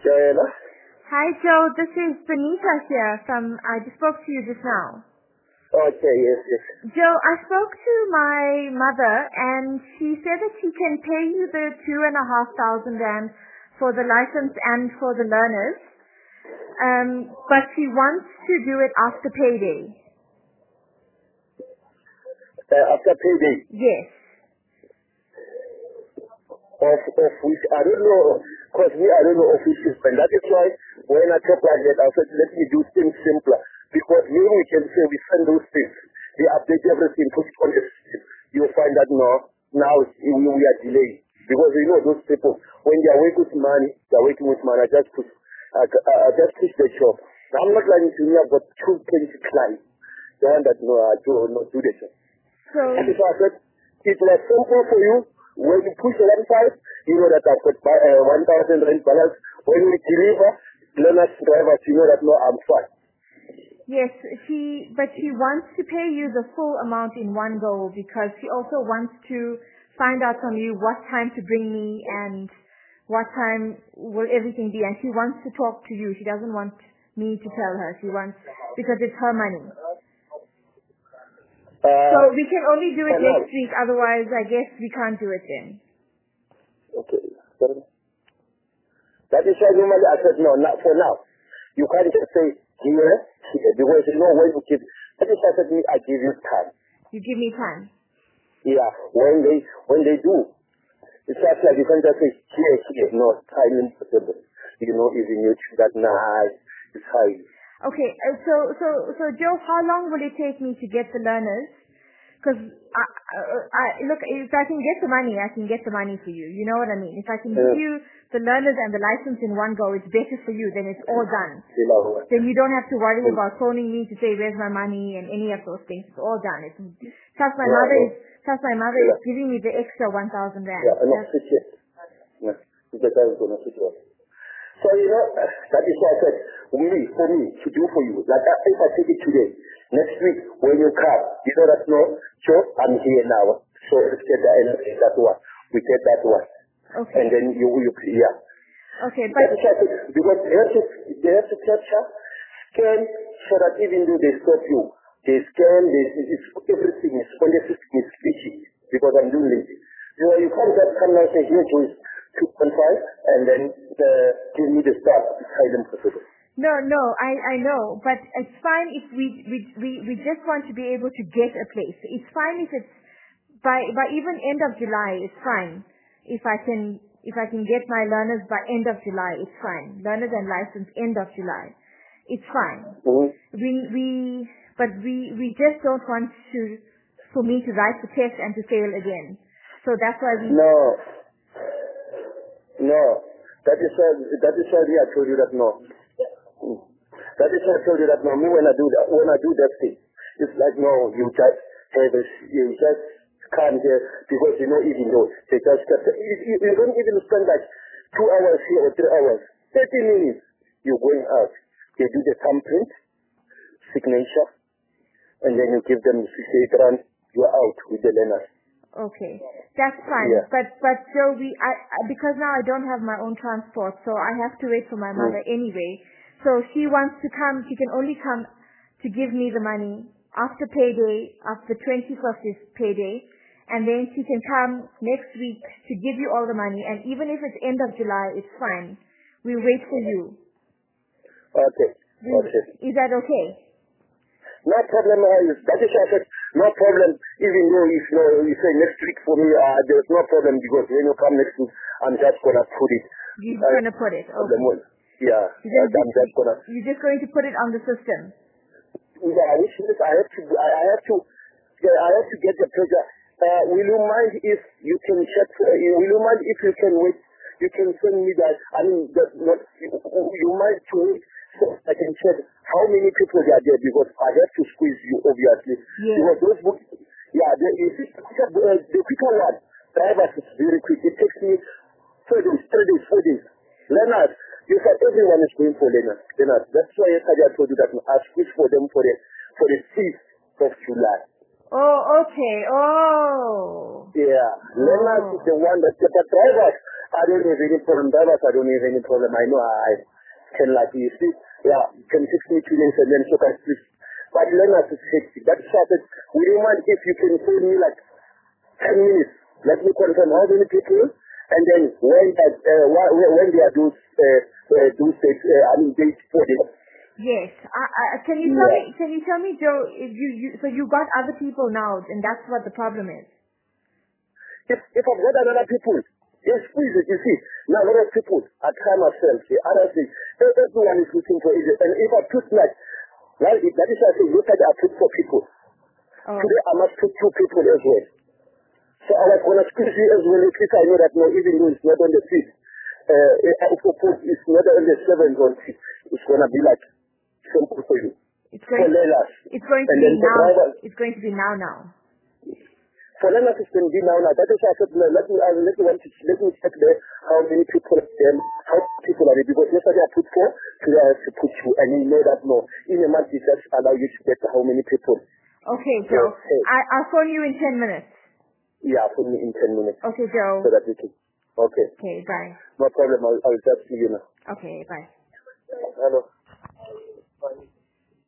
Diana? Hi, Joe. This is Benita here I just spoke to you just now. Okay, yes. Joe, I spoke to my mother and she said that she can pay you the 2,500 rand for the license and for the learners. But she wants to do it after payday. After payday? Yes. Of which, I don't know, because I don't know of which is, and that is why when I talk like that, I said, let me do things simpler. Because maybe we can say we send those things, they update everything, put it on the system. You'll find that now we are delayed. Because those people, when they are working with money, I just push the job. Now, I'm not lying to you, I've got 220 clients. The one that do the job. So I said, it was simple for you. When you push one side, you know that I've got 1,000 rand balance. When we deliver, learners, drivers, you know that I'm fine. yes, but she wants to pay you the full amount in one go because she also wants to find out from you what time to bring me and what time will everything be. And she wants to talk to you. She doesn't want me to tell her. She wants, because it's her money. So we can only do it next week. Otherwise, I guess we can't do it then. Okay. That is why normally I said no, not for now. You can't just say here, because when you give. That is why I said I give you time. You give me time. Yeah, when they do, it's just like you can't just say here, no, time impossible. Even you that nice, it's high. Okay, so Joe, how long will it take me to get the learners? Because look, if I can get the money, I can get the money for you. You know what I mean? If I can give you the learners and the license in one go, it's better for you. Then it's all done. Then you don't have to worry about phoning me to say where's my money and any of those things. It's all done. Plus my mother is giving me the extra 1,000 rand. Yeah, enough to check. Yeah, because I was going to check. So, that is why I said, for me, to do for you. Like, if I take it today, next week, when you come, that's sure, I'm here now. So, let's get that one. We get that one. Okay. And then you yeah. Okay, but... Because they have to capture, scan, so that even though they stop you, they scan, everything is on the system is fishy, because I'm doing lazy. So, you can't just come now and say, here, choice 2.5, and then give me the start. It's highly impossible. No, I know, but it's fine if we just want to be able to get a place. It's fine if it's by even end of July. It's fine if I can get my learners by end of July. It's fine. Learners and license end of July. It's fine. Mm-hmm. We just don't want for me to write the test and to fail again. So that's why we. No, that is why I told you that no. That is why I told you that no. Me when I do that thing, it's like no, you just come here because even though they just you don't even spend like 2 hours here or 3 hours, 30 minutes. You're going out. They do the thumbprint, signature, and then you give them 68 rand. You're out with the learners. Okay, that's fine. Yeah. But so because now I don't have my own transport, so I have to wait for my mother anyway. So she wants to come. She can only come to give me the money after payday. After 21st is payday, and then she can come next week to give you all the money. And even if it's end of July, it's fine. We'll wait for you. Okay. Is that okay? No problem. That is why I said no problem. Even though if you say next week for me, there's no problem because when you come next week, I'm just gonna put it. You're gonna put it. Okay. Yeah. You're just going to put it on the system. Yeah. Which means I have to get the pressure. Will you mind if you can check? Will you mind if you can wait? You can send me that. I mean, you might wait. So I can check how many people are there because I have to squeeze you obviously. Yeah. Because those books, the quicker one, drivers is very quick. It takes me 4 days, 3 days, 4 days. Learners, you said everyone is going for learners. That's why yesterday I told you that I squeeze for them for the 5th of July. Oh, okay. Oh. Yeah. Learners is the one that, but drivers, I don't have any problem. Drivers, I don't have any problem. I know I can, like, you see, yeah, can fix me 2 days and then so can fix. But learners is hectic. That's why I said, we don't mind if you can phone me like 10 minutes. Let me confirm how many people, and then when they are those dates for them. Yes. Can you tell me, Joe, if so you got other people now, and that's what the problem is. If I've got another people, yes, please, you see, now a lot of people are trying myself, the other thing, everyone is looking for it, and if I put like, well, that is why I say, look at I put 4 people. Oh. Today I must put 2 people as well. So I was going to squeeze you as well, at least I know that no, even though it's not on the 5th, it's not on the 7th or 6th, it's going to be like simple for you. It's going to be now. For learners, it's going to be now. That is why I said, let me check there how many people are there, how people are there, because yesterday I put 4, today I have to put 2, and you know that no, in a month it just allow you to get how many people. Okay, Joe. So, I'll phone you in 10 minutes. Yeah, phone me in 10 minutes. Okay, Joe. So that we can. Okay. Okay, bye. No problem. I'll just see you now. Okay, bye. Hello.